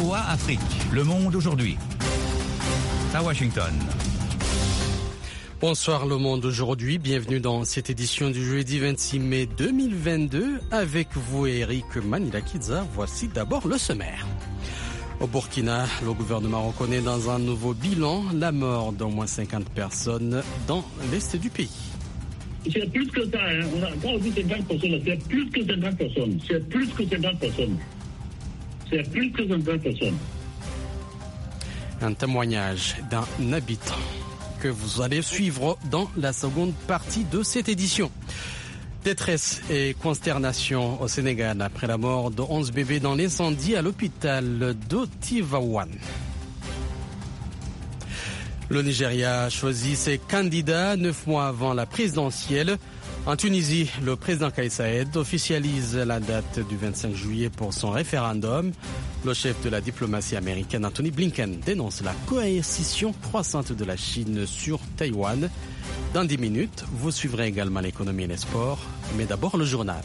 VOA Afrique. Le monde aujourd'hui. À Washington. Bonsoir le monde aujourd'hui, bienvenue dans cette édition du jeudi 26 mai 2022 avec vous Eric Manilakidza. Voici d'abord le sommaire. Au Burkina, le gouvernement reconnaît dans un nouveau bilan la mort d'au moins 50 personnes dans l'est du pays. C'est plus que ça, hein. Quand on dit 50 personnes, c'est plus que 50 personnes. C'est plus que 50 personnes. C'est plus que 50 personnes. Un témoignage d'un habitant que vous allez suivre dans la seconde partie de cette édition. Détresse et consternation au Sénégal après la mort de 11 bébés dans l'incendie à l'hôpital de Tivaouane. Le Nigeria a choisi ses candidats 9 mois avant la présidentielle. En Tunisie, le président Kais Saied officialise la date du 25 juillet pour son référendum. Le chef de la diplomatie américaine, Anthony Blinken, dénonce la coercition croissante de la Chine sur Taïwan. Dans 10 minutes, vous suivrez également l'économie et les sports, mais d'abord le journal.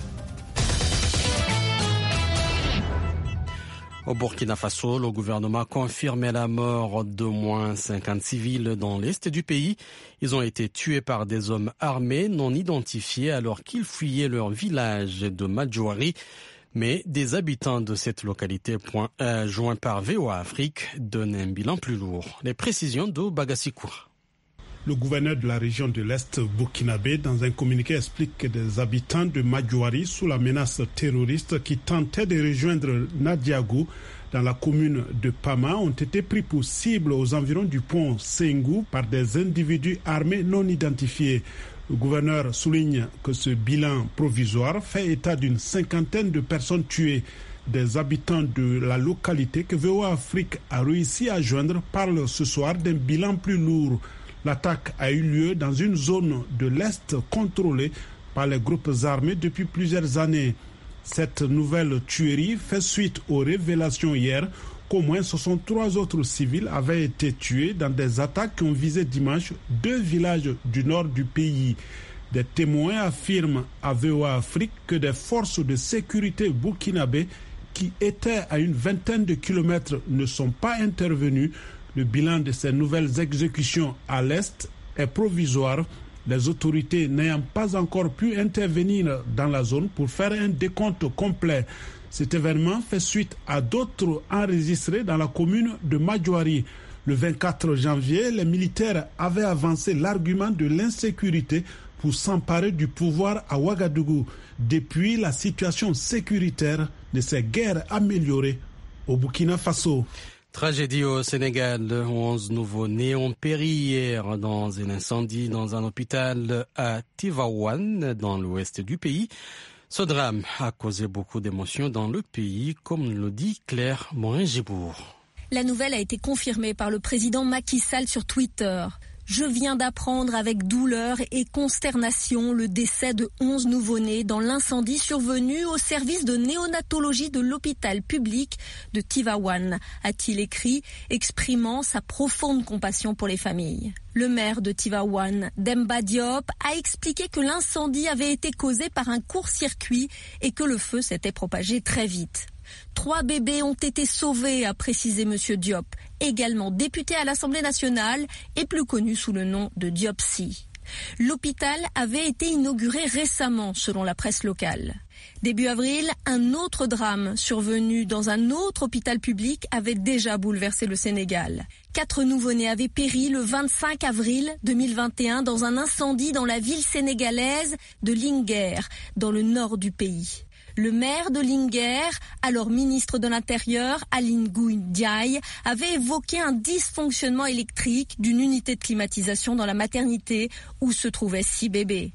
Au Burkina Faso, le gouvernement a confirmé la mort d'au moins 50 civils dans l'est du pays. Ils ont été tués par des hommes armés non identifiés alors qu'ils fuyaient leur village de Madjouari. Mais des habitants de cette localité, joints par VOA Afrique, donnent un bilan plus lourd. Les précisions de Bagassikoura. Le gouverneur de la région de l'Est burkinabé, dans un communiqué, explique que des habitants de Madjouari, sous la menace terroriste qui tentaient de rejoindre Nadiagou, dans la commune de Pama, ont été pris pour cible aux environs du pont Sengou par des individus armés non identifiés. Le gouverneur souligne que ce bilan provisoire fait état d'une 50aine de personnes tuées. Des habitants de la localité que VOA Afrique a réussi à joindre parlent ce soir d'un bilan plus lourd. L'attaque a eu lieu dans une zone de l'Est contrôlée par les groupes armés depuis plusieurs années. Cette nouvelle tuerie fait suite aux révélations hier qu'au moins 63 autres civils avaient été tués dans des attaques qui ont visé dimanche 2 villages du nord du pays. Des témoins affirment à VOA Afrique que des forces de sécurité burkinabées qui étaient à une vingtaine de kilomètres ne sont pas intervenues. Le bilan de ces nouvelles exécutions à l'Est est provisoire, les autorités n'ayant pas encore pu intervenir dans la zone pour faire un décompte complet. Cet événement fait suite à d'autres enregistrés dans la commune de Madjouari. Le 24 janvier, les militaires avaient avancé l'argument de l'insécurité pour s'emparer du pouvoir à Ouagadougou. Depuis, la situation sécuritaire ne s'est guère améliorée au Burkina Faso. Tragédie au Sénégal, 11 nouveau-nés ont péri hier dans un incendie dans un hôpital à Tivaouane, dans l'ouest du pays. Ce drame a causé beaucoup d'émotions dans le pays, comme le dit Claire Morin-Gibourg. La nouvelle a été confirmée par le président Macky Sall sur Twitter. Je viens d'apprendre avec douleur et consternation le décès de 11 nouveau-nés dans l'incendie survenu au service de néonatologie de l'hôpital public de Tivaouane, a-t-il écrit, exprimant sa profonde compassion pour les familles. Le maire de Tivaouane, Demba Diop, a expliqué que l'incendie avait été causé par un court-circuit et que le feu s'était propagé très vite. 3 bébés ont été sauvés, a précisé M. Diop, également député à l'Assemblée nationale et plus connu sous le nom de Diopsi. L'hôpital avait été inauguré récemment, selon la presse locale. Début avril, un autre drame survenu dans un autre hôpital public avait déjà bouleversé le Sénégal. 4 nouveau-nés avaient péri le 25 avril 2021 dans un incendie dans la ville sénégalaise de Linguère, dans le nord du pays. Le maire de Linguère, alors ministre de l'Intérieur, Aline Ngouille Ndiaye, avait évoqué un dysfonctionnement électrique d'une unité de climatisation dans la maternité où se trouvaient 6 bébés.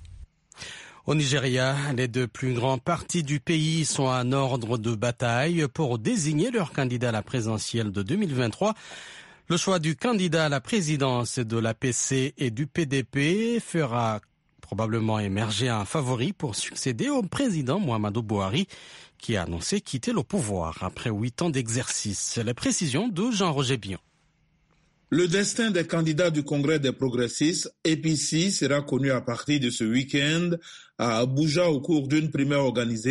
Au Nigeria, les 2 plus grands partis du pays sont en ordre de bataille pour désigner leur candidat à la présidentielle de 2023. Le choix du candidat à la présidence de l'APC et du PDP fera probablement émerger un favori pour succéder au président Muhammadu Buhari, qui a annoncé quitter le pouvoir après 8 ans d'exercice. Les précisions de Jean-Roger Bion. Le destin des candidats du Congrès des progressistes, APC, sera connu à partir de ce week-end à Abuja au cours d'une primaire organisée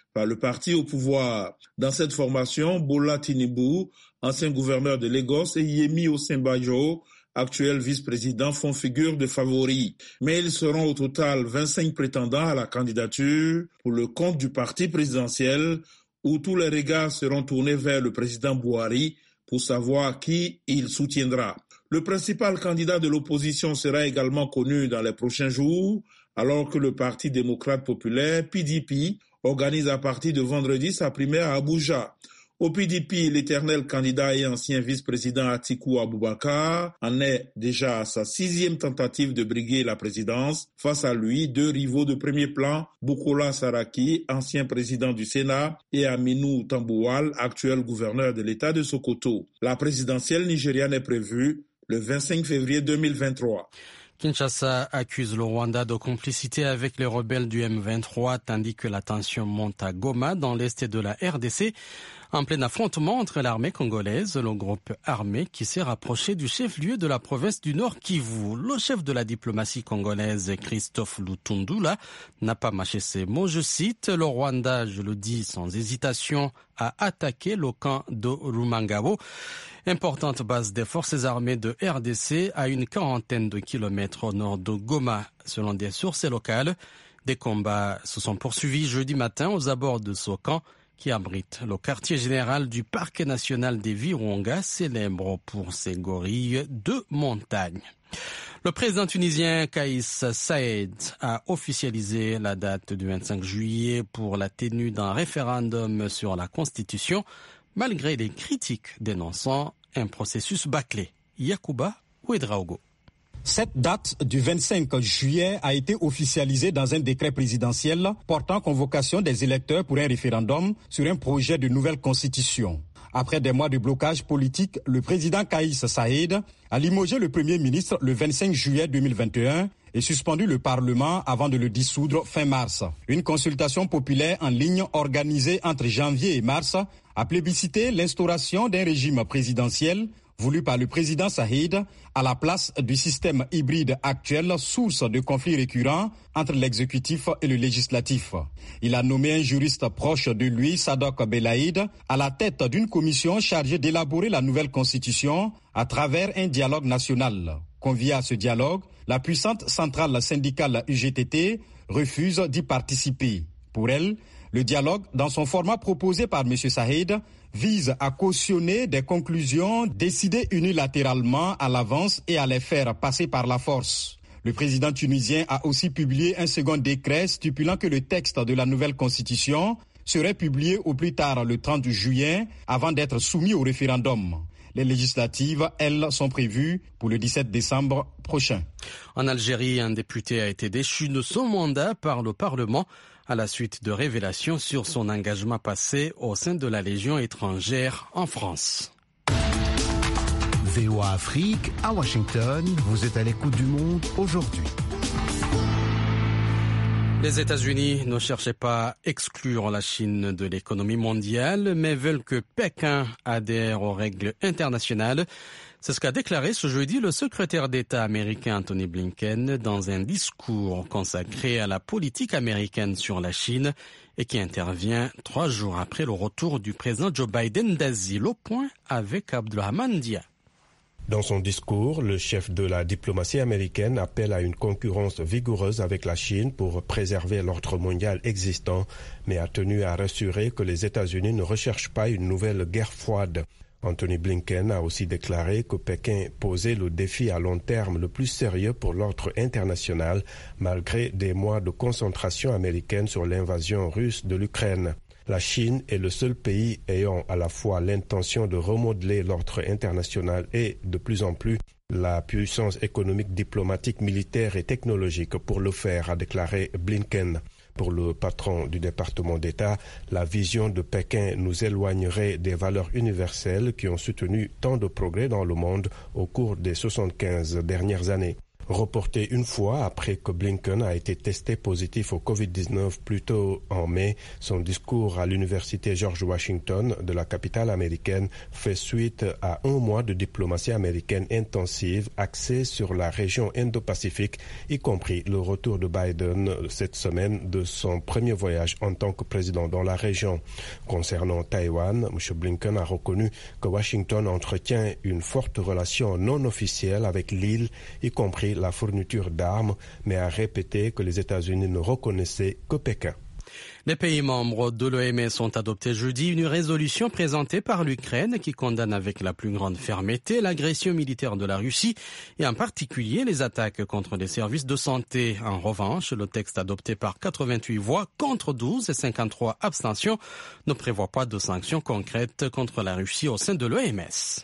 par le parti au pouvoir. Dans cette formation, Bola Tinubu, ancien gouverneur de Lagos, et Yemi Osinbajo, actuel vice-président, font figure de favoris. Mais ils seront au total 25 prétendants à la candidature pour le compte du parti présidentiel, où tous les regards seront tournés vers le président Buhari pour savoir qui il soutiendra. Le principal candidat de l'opposition sera également connu dans les prochains jours, alors que le Parti démocrate populaire, PDP, organise à partir de vendredi sa primaire à Abuja. Au PDP, l'éternel candidat et ancien vice-président Atiku Abubakar en est déjà à sa 6e tentative de briguer la présidence. Face à lui, 2 rivaux de premier plan, Bukola Saraki, ancien président du Sénat, et Aminu Tambuwal, actuel gouverneur de l'État de Sokoto. La présidentielle nigériane est prévue le 25 février 2023. Kinshasa accuse le Rwanda de complicité avec les rebelles du M23, tandis que la tension monte à Goma, dans l'est de la RDC, en plein affrontement entre l'armée congolaise, le groupe armé qui s'est rapproché du chef-lieu de la province du Nord Kivu. Le chef de la diplomatie congolaise, Christophe Lutundula, n'a pas mâché ses mots. Je cite, le Rwanda, je le dis sans hésitation, a attaqué le camp de Rumangabo, importante base des forces armées de RDC à une 40aine de kilomètres au nord de Goma. Selon des sources locales, des combats se sont poursuivis jeudi matin aux abords de ce camp qui abrite le quartier général du parc national des Virunga, célèbre pour ses gorilles de montagne. Le président tunisien Kais Saied a officialisé la date du 25 juillet pour la tenue d'un référendum sur la Constitution, malgré les critiques dénonçant un processus bâclé. Yacouba Ouedraogo. Cette date du 25 juillet a été officialisée dans un décret présidentiel portant convocation des électeurs pour un référendum sur un projet de nouvelle constitution. Après des mois de blocage politique, le président Kais Saied a limogé le Premier ministre le 25 juillet 2021 et suspendu le Parlement avant de le dissoudre fin mars. Une consultation populaire en ligne organisée entre janvier et mars a plébiscité l'instauration d'un régime présidentiel voulu par le président Saied à la place du système hybride actuel, source de conflits récurrents entre l'exécutif et le législatif. Il a nommé un juriste proche de lui, Sadok Belaïd, à la tête d'une commission chargée d'élaborer la nouvelle constitution à travers un dialogue national. Conviée à ce dialogue, la puissante centrale syndicale UGTT refuse d'y participer. Pour elle, le dialogue, dans son format proposé par M. Saied, vise à cautionner des conclusions décidées unilatéralement à l'avance et à les faire passer par la force. Le président tunisien a aussi publié un second décret stipulant que le texte de la nouvelle constitution serait publié au plus tard le 30 juillet avant d'être soumis au référendum. Les législatives, elles, sont prévues pour le 17 décembre prochain. En Algérie, un député a été déchu de son mandat par le Parlement à la suite de révélations sur son engagement passé au sein de la Légion étrangère en France. VOA Afrique, à Washington, vous êtes à l'écoute du monde aujourd'hui. Les États-Unis ne cherchaient pas à exclure la Chine de l'économie mondiale, mais veulent que Pékin adhère aux règles internationales. C'est ce qu'a déclaré ce jeudi le secrétaire d'État américain Antony Blinken dans un discours consacré à la politique américaine sur la Chine et qui intervient 3 jours après le retour du président Joe Biden d'Asie. Le point avec Abdulrahman Dia. Dans son discours, le chef de la diplomatie américaine appelle à une concurrence vigoureuse avec la Chine pour préserver l'ordre mondial existant, mais a tenu à rassurer que les États-Unis ne recherchent pas une nouvelle guerre froide. Antony Blinken a aussi déclaré que Pékin posait le défi à long terme le plus sérieux pour l'ordre international, malgré des mois de concentration américaine sur l'invasion russe de l'Ukraine. La Chine est le seul pays ayant à la fois l'intention de remodeler l'ordre international et, de plus en plus, la puissance économique, diplomatique, militaire et technologique pour le faire, a déclaré Blinken. Pour le patron du département d'État, la vision de Pékin nous éloignerait des valeurs universelles qui ont soutenu tant de progrès dans le monde au cours des 75 dernières années. Reporté une fois après que Blinken a été testé positif au Covid-19 plus tôt en mai, son discours à l'université George Washington de la capitale américaine fait suite à un mois de diplomatie américaine intensive axée sur la région Indo-Pacifique, y compris le retour de Biden cette semaine de son premier voyage en tant que président dans la région. Concernant Taïwan, M. Blinken a reconnu que Washington entretient une forte relation non officielle avec l'île, y compris la fourniture d'armes, mais a répété que les États-Unis ne reconnaissaient que Pékin. Les pays membres de l'OMS ont adopté jeudi une résolution présentée par l'Ukraine qui condamne avec la plus grande fermeté l'agression militaire de la Russie et en particulier les attaques contre les services de santé. En revanche, le texte adopté par 88 voix contre 12 et 53 abstentions ne prévoit pas de sanctions concrètes contre la Russie au sein de l'OMS.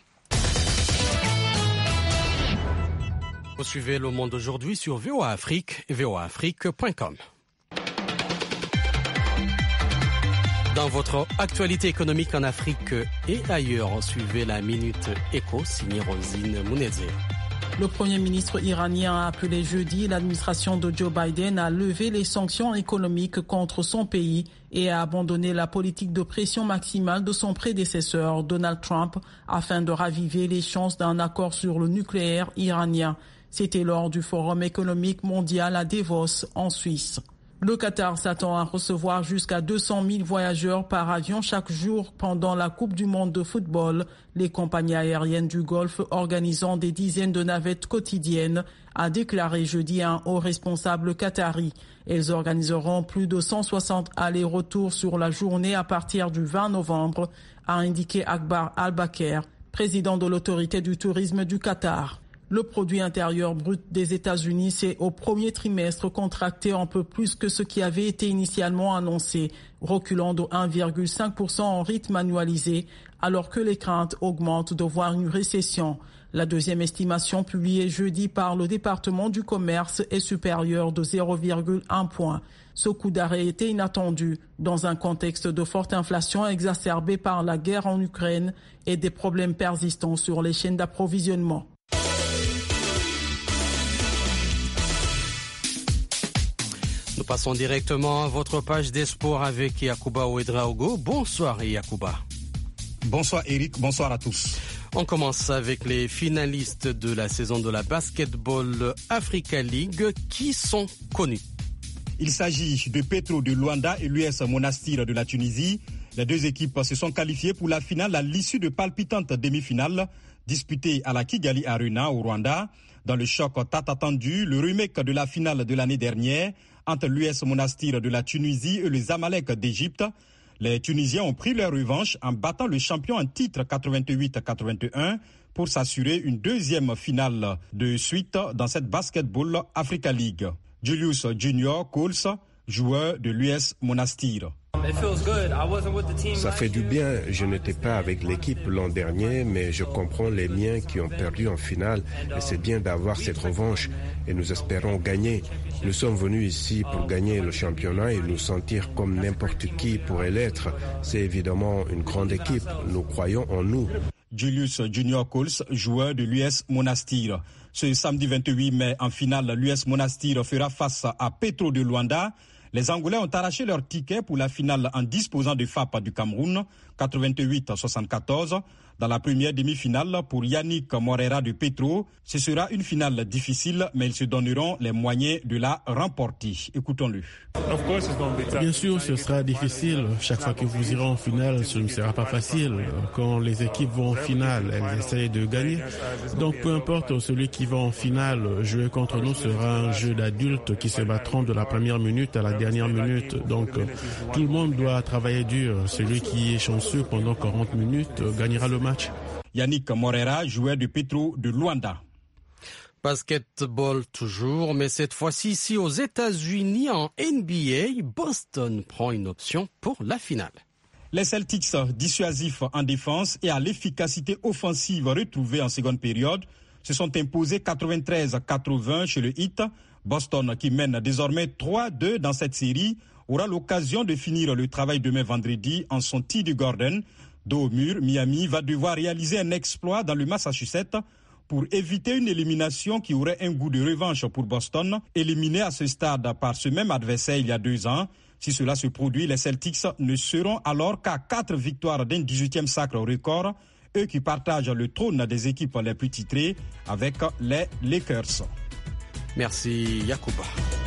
Vous suivez Le Monde aujourd'hui sur VOA Afrique et voaafrique.com. Dans votre actualité économique en Afrique et ailleurs, suivez la Minute Éco, signée Rosine Mounezé. Le Premier ministre iranien a appelé jeudi l'administration de Joe Biden à lever les sanctions économiques contre son pays et à abandonner la politique de pression maximale de son prédécesseur Donald Trump afin de raviver les chances d'un accord sur le nucléaire iranien. C'était lors du Forum économique mondial à Davos, en Suisse. Le Qatar s'attend à recevoir jusqu'à 200 000 voyageurs par avion chaque jour pendant la Coupe du monde de football, les compagnies aériennes du Golfe organisant des dizaines de navettes quotidiennes, a déclaré jeudi un haut responsable qatari. Elles organiseront plus de 160 allers-retours sur la journée à partir du 20 novembre, a indiqué Akbar Al-Bakr, président de l'autorité du tourisme du Qatar. Le produit intérieur brut des États-Unis s'est au premier trimestre contracté un peu plus que ce qui avait été initialement annoncé, reculant de 1,5% en rythme annualisé, alors que les craintes augmentent de voir une récession. La deuxième estimation publiée jeudi par le département du commerce est supérieure de 0,1 point. Ce coup d'arrêt était inattendu dans un contexte de forte inflation exacerbée par la guerre en Ukraine et des problèmes persistants sur les chaînes d'approvisionnement. Nous passons directement à votre page des sports avec Yacouba Ouedraogo. Bonsoir Yacouba. Bonsoir Eric, bonsoir à tous. On commence avec les finalistes de la saison de la Basketball Africa League qui sont connus. Il s'agit de Petro de Luanda et l'US Monastir de la Tunisie. Les deux équipes se sont qualifiées pour la finale à l'issue de palpitantes demi-finales disputées à la Kigali Arena au Rwanda. Dans le choc tant attendu, le remake de la finale de l'année dernière entre l'US Monastir de la Tunisie et les Amalek d'Égypte. Les Tunisiens ont pris leur revanche en battant le champion en titre 88-81 pour s'assurer une deuxième finale de suite dans cette Basketball Africa League. Julius Junior Coles, joueur de l'US Monastir. Ça fait du bien. Je n'étais pas avec l'équipe l'an dernier, mais je comprends les miens qui ont perdu en finale et c'est bien d'avoir cette revanche et nous espérons gagner. Nous sommes venus ici pour gagner le championnat et nous sentir comme n'importe qui pourrait l'être. C'est évidemment une grande équipe. Nous croyons en nous. Julius Junior Coles, joueur de l'US Monastir. Ce samedi 28 mai, en finale, l'US Monastir fera face à Petro de Luanda. Les Angolais ont arraché leur ticket pour la finale en disposant de FAP du Cameroun, 88-74. Dans la première demi-finale, pour Yannick Morera de Petro, ce sera une finale difficile, mais ils se donneront les moyens de la remporter. Écoutons-le. Bien sûr, ce sera difficile. Chaque fois que vous irez en finale, ce ne sera pas facile. Quand les équipes vont en finale, elles essayent de gagner. Donc peu importe, celui qui va en finale, jouer contre nous sera un jeu d'adultes qui se battront de la première minute à la dernière minute. Donc tout le monde doit travailler dur. Celui qui est chanceux pendant 40 minutes gagnera le match. Yannick Morera, joueur de Petro de Luanda. Basketball toujours, mais cette fois-ci ici aux États-Unis en NBA, Boston prend une option pour la finale. Les Celtics, dissuasifs en défense et à l'efficacité offensive retrouvée en seconde période, se sont imposés 93-80 chez le Heat. Boston, qui mène désormais 3-2 dans cette série, aura l'occasion de finir le travail demain vendredi en son TD Garden. Dos au mur, Miami va devoir réaliser un exploit dans le Massachusetts pour éviter une élimination qui aurait un goût de revanche pour Boston, éliminé à ce stade par ce même adversaire il y a 2 ans. Si cela se produit, les Celtics ne seront alors qu'à 4 victoires d'un 18e sacre record, eux qui partagent le trône des équipes les plus titrées avec les Lakers. Merci Yacouba.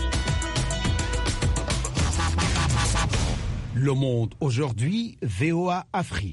Le Monde aujourd'hui, VOA Afrique.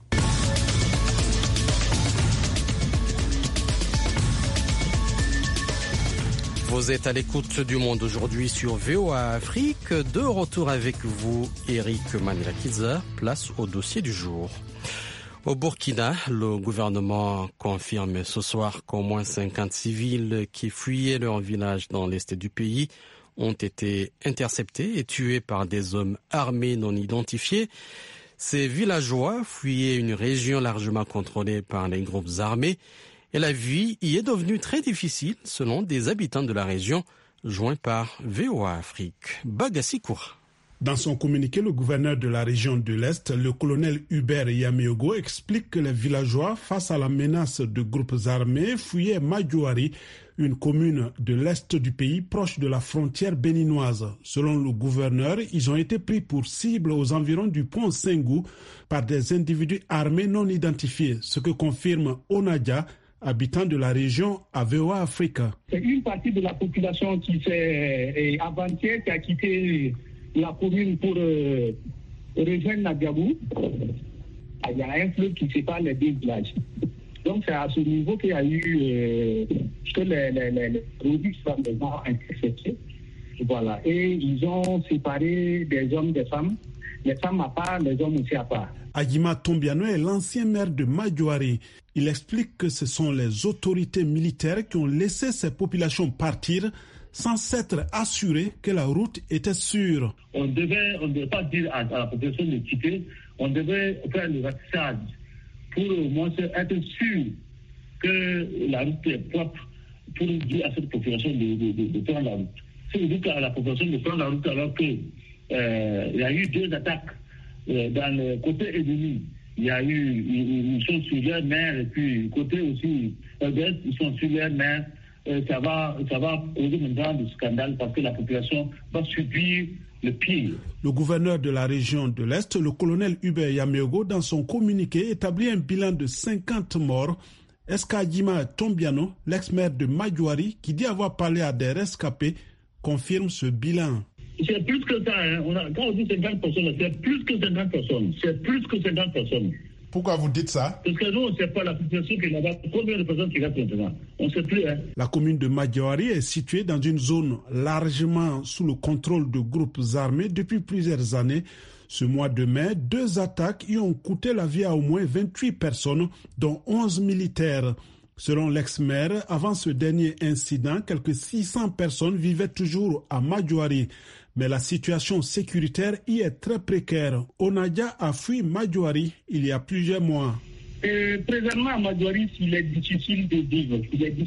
Vous êtes à l'écoute du Monde aujourd'hui sur VOA Afrique. De retour avec vous, Eric Manilakiza. Place au dossier du jour. Au Burkina, le gouvernement confirme ce soir qu'au moins 50 civils qui fuyaient leur village dans l'est du pays ont été interceptés et tués par des hommes armés non identifiés. Ces villageois fuyaient une région largement contrôlée par les groupes armés. Et la vie y est devenue très difficile selon des habitants de la région, joints par VOA Afrique. Bagassi Koura. Dans son communiqué, le gouverneur de la région de l'Est, le colonel Hubert Yameogo, explique que les villageois, face à la menace de groupes armés, fuyaient Madjouari, une commune de l'Est du pays proche de la frontière béninoise. Selon le gouverneur, ils ont été pris pour cible aux environs du pont Sengou par des individus armés non identifiés, ce que confirme Onadia, habitant de la région à VOA Africa. C'est une partie de la population qui s'est avant-hier qui a quitté la commune pour rejoindre Nadiabou. Il y a un fleuve qui sépare les 2 villages. Donc c'est à ce niveau qu'il y a eu que les produits sont interceptés. Voilà. Et ils ont séparé des hommes des femmes. Les femmes à part, les hommes aussi à part. Adjima Tombiano est l'ancien maire de Madjouari. Il explique que ce sont les autorités militaires qui ont laissé ces populations partir sans s'être assurés que la route était sûre. On ne devait pas dire à la population de quitter, on devait faire le ratissage pour au moins être sûr que la route est propre pour dire à cette population de prendre la route. Si vous dites à la population de prendre la route alors qu'il y a eu 2 attaques dans le côté ennemi, il y a eu, ils sont sur leur mer et puis côté aussi, ils sont sur leur mer. Ça va causer maintenant du scandale parce que la population va subir le pire. Le gouverneur de la région de l'Est, le colonel Hubert Yameogo, dans son communiqué, établit un bilan de 50 morts. Adjima Tombiano, l'ex-maire de Madjouari, qui dit avoir parlé à des rescapés, confirme ce bilan. C'est plus que ça. Quand on dit 50 personnes, c'est plus que 50 personnes. C'est plus que 50 personnes. Pourquoi vous dites ça? Parce que nous, on ne sait pas la situation qu'il y a là-bas. Combien de personnes qui restent maintenant? On ne sait plus. La commune de Madjouari est située dans une zone largement sous le contrôle de groupes armés depuis plusieurs années. Ce mois de mai, 2 attaques y ont coûté la vie à au moins 28 personnes, dont 11 militaires. Selon l'ex-maire, avant ce dernier incident, quelques 600 personnes vivaient toujours à Madjouari. Mais la situation sécuritaire y est très précaire. Onadia a fui Madjouari il y a plusieurs mois. Présentement, à Madjouari, il est difficile de vivre.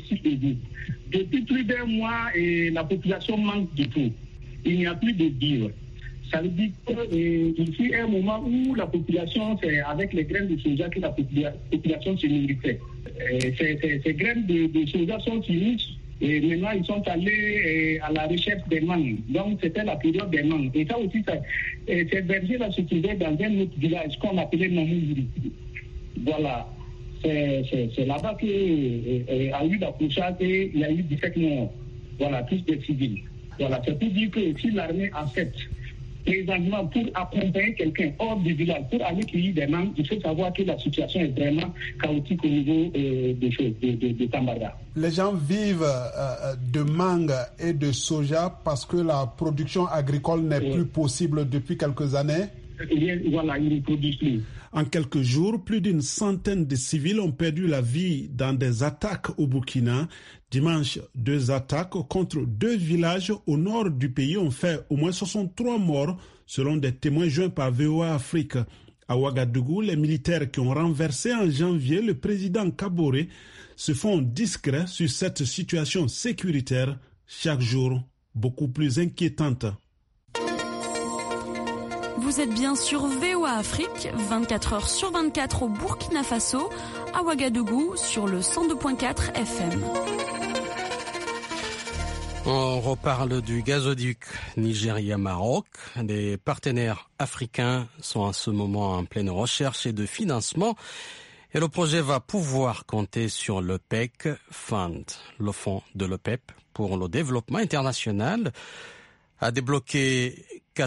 Depuis plus d'1 mois, la population manque de tout. Il n'y a plus de vivre. Ça veut dire qu'il y a un moment où la population, c'est avec les graines de soja que la population se nourrissait. Ces graines de soja sont finies. Et maintenant, ils sont allés à la recherche des mangues. Donc, c'était la période des mangues. Et ça aussi, ces bergers-là se trouvaient dans un autre village qu'on appelait Namouri. Voilà. C'est là-bas qu'il y a eu l'accrochage et il y a eu 17 morts. Voilà, tous des civils. Voilà. C'est pour dire que si l'armée accepte présentement pour accompagner quelqu'un hors du village, pour aller cueillir des mangues, il faut savoir que la situation est vraiment chaotique au niveau de Tambarda. Les gens vivent de mangue et de soja parce que la production agricole n'est plus possible depuis quelques années. Voilà, ils ne produisent plus. En quelques jours, plus d'une centaine de civils ont perdu la vie dans des attaques au Burkina. Dimanche, 2 attaques contre 2 villages au nord du pays ont fait au moins 63 morts, selon des témoins joints par VOA Afrique. À Ouagadougou, les militaires qui ont renversé en janvier le président Kaboré se font discrets sur cette situation sécuritaire, chaque jour beaucoup plus inquiétante. Vous vous êtes bien sur VOA Afrique, 24 heures sur 24 au Burkina Faso, à Ouagadougou sur le 102.4 FM. On reparle du gazoduc Nigeria-Maroc. Les partenaires africains sont en ce moment en pleine recherche et de financement. Et le projet va pouvoir compter sur l'OPEC Fund, le fonds de l'OPEP pour le développement international, a débloqué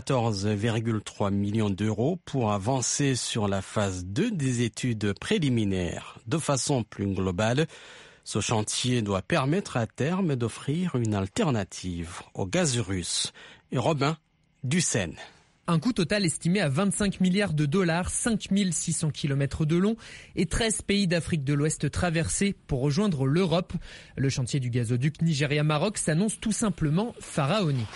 14,3 millions d'euros pour avancer sur la phase 2 des études préliminaires. De façon plus globale, ce chantier doit permettre à terme d'offrir une alternative au gaz russe. Et Robin Dussen. Un coût total estimé à 25 milliards de dollars, 5600 km de long et 13 pays d'Afrique de l'Ouest traversés pour rejoindre l'Europe. Le chantier du gazoduc Nigeria-Maroc s'annonce tout simplement pharaonique.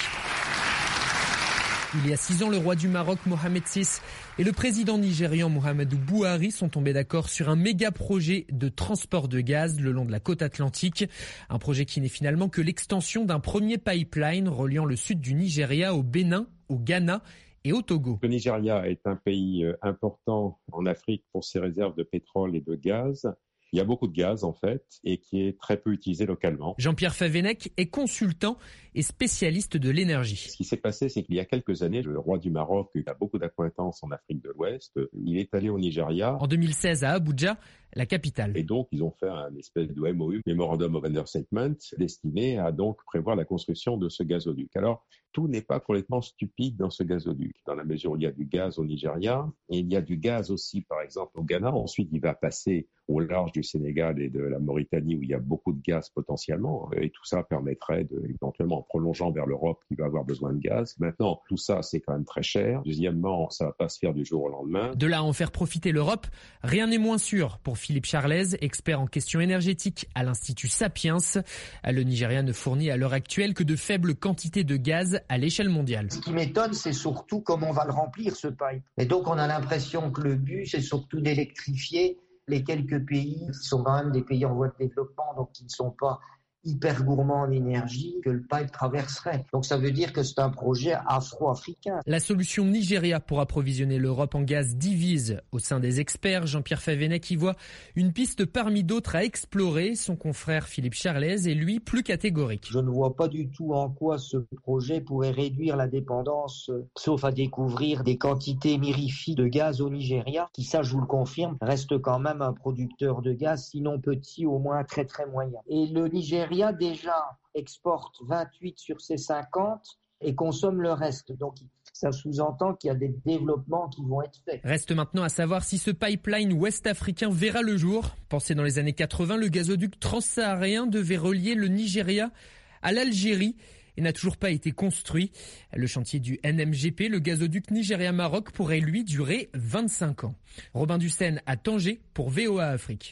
Il y a 6 ans, le roi du Maroc, Mohamed VI, et le président nigérian Muhammadu Buhari sont tombés d'accord sur un méga projet de transport de gaz le long de la côte atlantique. Un projet qui n'est finalement que l'extension d'un premier pipeline reliant le sud du Nigeria au Bénin, au Ghana et au Togo. Le Nigeria est un pays important en Afrique pour ses réserves de pétrole et de gaz. Il y a beaucoup de gaz, en fait, et qui est très peu utilisé localement. Jean-Pierre Favennec est consultant et spécialiste de l'énergie. Ce qui s'est passé, c'est qu'il y a quelques années, le roi du Maroc a beaucoup d'acquaintances en Afrique de l'Ouest. Il est allé au Nigeria. En 2016, à Abuja, la capitale. Et donc, ils ont fait un espèce de MOU, Memorandum of Understanding, destiné à donc prévoir la construction de ce gazoduc. Alors, tout n'est pas complètement stupide dans ce gazoduc, dans la mesure où il y a du gaz au Nigeria, et il y a du gaz aussi, par exemple, au Ghana. Ensuite, il va passer au large du Sénégal et de la Mauritanie, où il y a beaucoup de gaz potentiellement, et tout ça permettrait éventuellement, en prolongeant vers l'Europe, qui va avoir besoin de gaz. Maintenant, tout ça, c'est quand même très cher. Deuxièmement, ça va pas se faire du jour au lendemain. De là à en faire profiter l'Europe, rien n'est moins sûr pour Philippe Charlez, expert en questions énergétiques à l'Institut Sapiens. Le Nigeria ne fournit à l'heure actuelle que de faibles quantités de gaz à l'échelle mondiale. Ce qui m'étonne, c'est surtout comment on va le remplir, ce pipe. Et donc, on a l'impression que le but, c'est surtout d'électrifier les quelques pays qui sont quand même des pays en voie de développement, donc qui ne sont pas hyper gourmand en énergie, que le pipe traverserait. Donc ça veut dire que c'est un projet afro-africain. La solution Nigeria pour approvisionner l'Europe en gaz divise au sein des experts. Jean-Pierre Favennec y voit une piste parmi d'autres à explorer. Son confrère Philippe Charlez est lui plus catégorique. Je ne vois pas du tout en quoi ce projet pourrait réduire la dépendance, sauf à découvrir des quantités mirifiques de gaz au Nigeria, qui, ça je vous le confirme, reste quand même un producteur de gaz, sinon petit, au moins très très moyen. Et le Nigeria déjà exporte 28 sur ses 50 et consomme le reste. Donc ça sous-entend qu'il y a des développements qui vont être faits. Reste maintenant à savoir si ce pipeline ouest-africain verra le jour. Pensé dans les années 80, le gazoduc transsaharien devait relier le Nigeria à l'Algérie et n'a toujours pas été construit. Le chantier du NMGP, le gazoduc Nigeria-Maroc, pourrait lui durer 25 ans. Robin Dussen à Tanger pour VOA Afrique.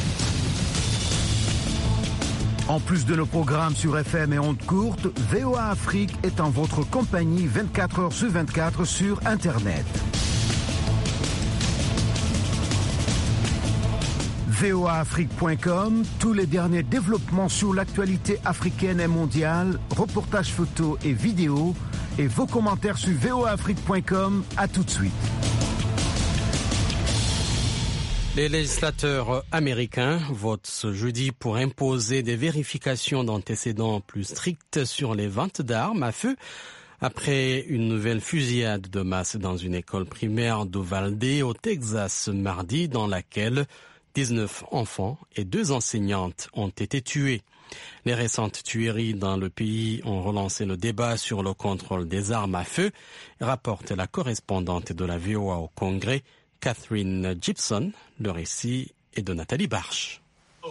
En plus de nos programmes sur FM et ondes courtes, VOA Afrique est en votre compagnie 24 heures sur 24 sur Internet. voaafrique.com, tous les derniers développements sur l'actualité africaine et mondiale, reportages photos et vidéos, et vos commentaires sur voaafrique.com. À tout de suite. Les législateurs américains votent ce jeudi pour imposer des vérifications d'antécédents plus strictes sur les ventes d'armes à feu après une nouvelle fusillade de masse dans une école primaire d'Uvalde au Texas mardi, dans laquelle 19 enfants et 2 enseignantes ont été tués. Les récentes tueries dans le pays ont relancé le débat sur le contrôle des armes à feu, rapporte la correspondante de la VOA au Congrès, Catherine Gibson. Le récit est de Nathalie Barche.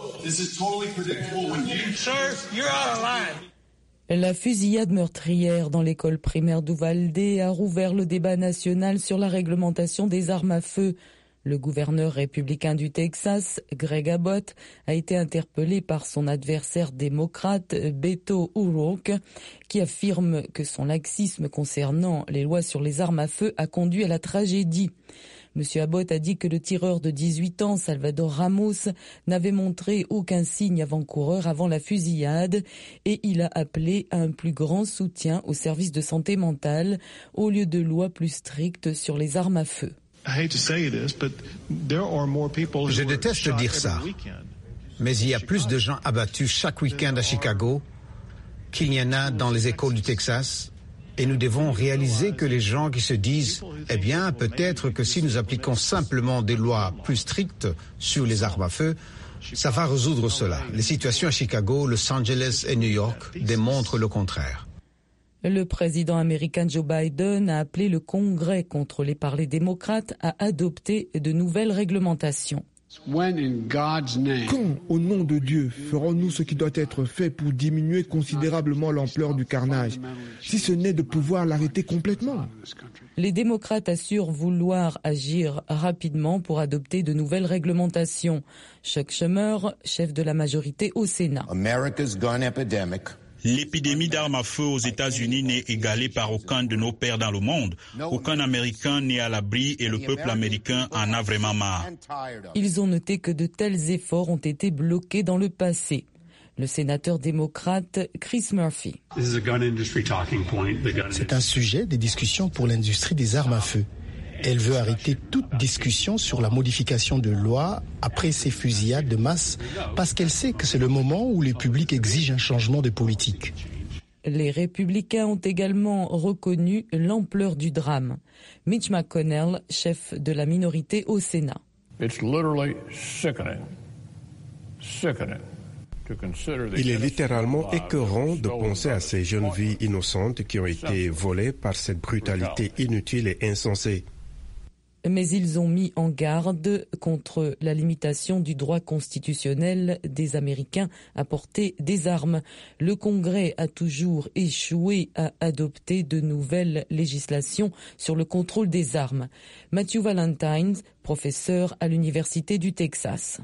La fusillade meurtrière dans l'école primaire d'Uvalde a rouvert le débat national sur la réglementation des armes à feu. Le gouverneur républicain du Texas, Greg Abbott, a été interpellé par son adversaire démocrate, Beto O'Rourke, qui affirme que son laxisme concernant les lois sur les armes à feu a conduit à la tragédie. M. Abbott a dit que le tireur de 18 ans, Salvador Ramos, n'avait montré aucun signe avant-coureur avant la fusillade et il a appelé à un plus grand soutien aux services de santé mentale au lieu de lois plus strictes sur les armes à feu. Je déteste dire ça, mais il y a plus de gens abattus chaque week-end à Chicago qu'il y en a dans les écoles du Texas. Et nous devons réaliser que les gens qui se disent « Eh bien, peut-être que si nous appliquons simplement des lois plus strictes sur les armes à feu, ça va résoudre cela ». Les situations à Chicago, Los Angeles et New York démontrent le contraire. Le président américain Joe Biden a appelé le Congrès contrôlé par les démocrates à adopter de nouvelles réglementations. Quand, au nom de Dieu, ferons-nous ce qui doit être fait pour diminuer considérablement l'ampleur du carnage, si ce n'est de pouvoir l'arrêter complètement? Les démocrates assurent vouloir agir rapidement pour adopter de nouvelles réglementations. Chuck Schumer, chef de la majorité au Sénat. L'épidémie d'armes à feu aux États-Unis n'est égalée par aucun de nos pairs dans le monde. Aucun Américain n'est à l'abri et le peuple américain en a vraiment marre. Ils ont noté que de tels efforts ont été bloqués dans le passé. Le sénateur démocrate Chris Murphy. C'est un sujet de discussion pour l'industrie des armes à feu. Elle veut arrêter toute discussion sur la modification de loi après ces fusillades de masse parce qu'elle sait que c'est le moment où le public exige un changement de politique. Les républicains ont également reconnu l'ampleur du drame. Mitch McConnell, chef de la minorité au Sénat. Il est littéralement écœurant de penser à ces jeunes vies innocentes qui ont été volées par cette brutalité inutile et insensée. Mais ils ont mis en garde contre la limitation du droit constitutionnel des Américains à porter des armes. Le Congrès a toujours échoué à adopter de nouvelles législations sur le contrôle des armes. Matthew Valentine, professeur à l'Université du Texas.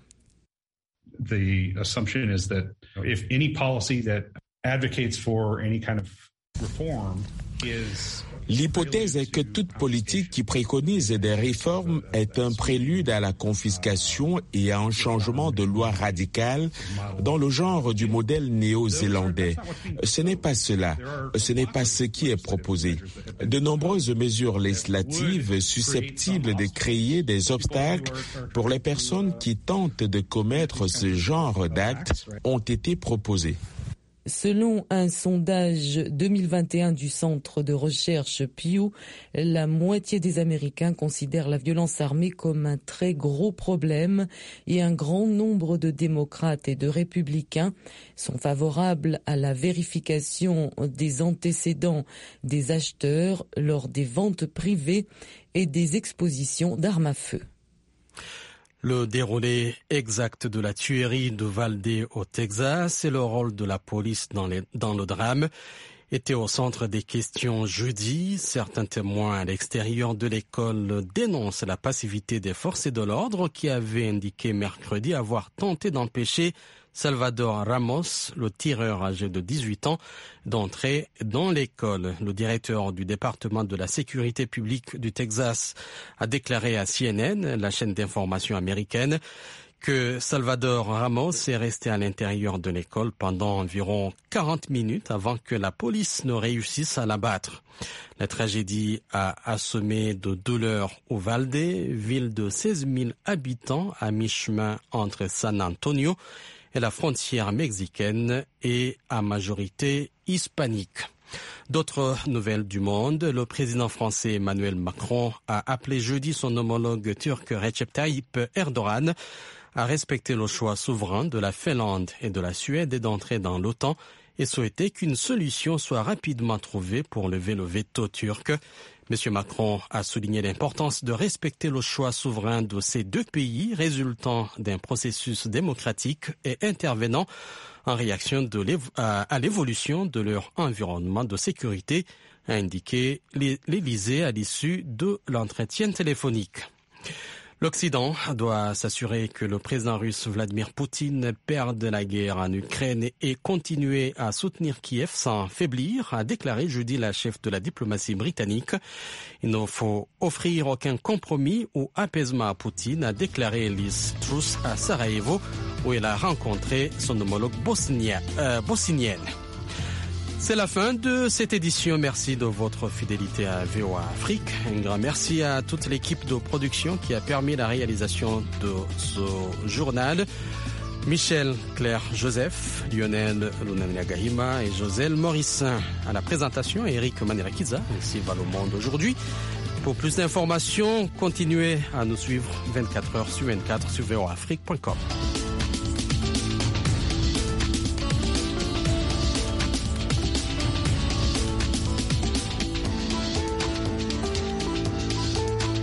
The assumption is that if any policy that advocates for any kind of reform is L'hypothèse est que toute politique qui préconise des réformes est un prélude à la confiscation et à un changement de loi radical dans le genre du modèle néo-zélandais. Ce n'est pas cela. Ce n'est pas ce qui est proposé. De nombreuses mesures législatives susceptibles de créer des obstacles pour les personnes qui tentent de commettre ce genre d'actes ont été proposées. Selon un sondage 2021 du centre de recherche Pew, la moitié des Américains considèrent la violence armée comme un très gros problème et un grand nombre de démocrates et de républicains sont favorables à la vérification des antécédents des acheteurs lors des ventes privées et des expositions d'armes à feu. Le déroulé exact de la tuerie de Uvalde au Texas et le rôle de la police dans le drame était au centre des questions jeudi. Certains témoins à l'extérieur de l'école dénoncent la passivité des forces de l'ordre qui avaient indiqué mercredi avoir tenté d'empêcher Salvador Ramos, le tireur âgé de 18 ans, d'entrer dans l'école. Le directeur du département de la sécurité publique du Texas a déclaré à CNN, la chaîne d'information américaine, que Salvador Ramos est resté à l'intérieur de l'école pendant environ 40 minutes avant que la police ne réussisse à l'abattre. La tragédie a assommé de douleur Uvalde, ville de 16 000 habitants à mi-chemin entre San Antonio et la frontière mexicaine et à majorité hispanique. D'autres nouvelles du monde, le président français Emmanuel Macron a appelé jeudi son homologue turc Recep Tayyip Erdogan à respecter le choix souverain de la Finlande et de la Suède d'entrer dans l'OTAN et souhaité qu'une solution soit rapidement trouvée pour lever le veto turc. M. Macron a souligné l'importance de respecter le choix souverain de ces deux pays résultant d'un processus démocratique et intervenant en réaction à l'évolution de leur environnement de sécurité, a indiqué l'Élysée à l'issue de l'entretien téléphonique. L'Occident doit s'assurer que le président russe Vladimir Poutine perde la guerre en Ukraine et continuer à soutenir Kiev sans faiblir, a déclaré jeudi la chef de la diplomatie britannique. Il ne faut offrir aucun compromis ou apaisement à Poutine, a déclaré Liz Truss à Sarajevo, où elle a rencontré son homologue bosnienne. C'est la fin de cette édition. Merci de votre fidélité à VOA Afrique. Un grand merci à toute l'équipe de production qui a permis la réalisation de ce journal. Michel, Claire, Joseph, Lionel Lunaniagahima et Joselle Morissin. À la présentation, Eric Manirakiza. Ainsi va le monde aujourd'hui. Pour plus d'informations, continuez à nous suivre 24 heures sur 24 sur voaafrique.com.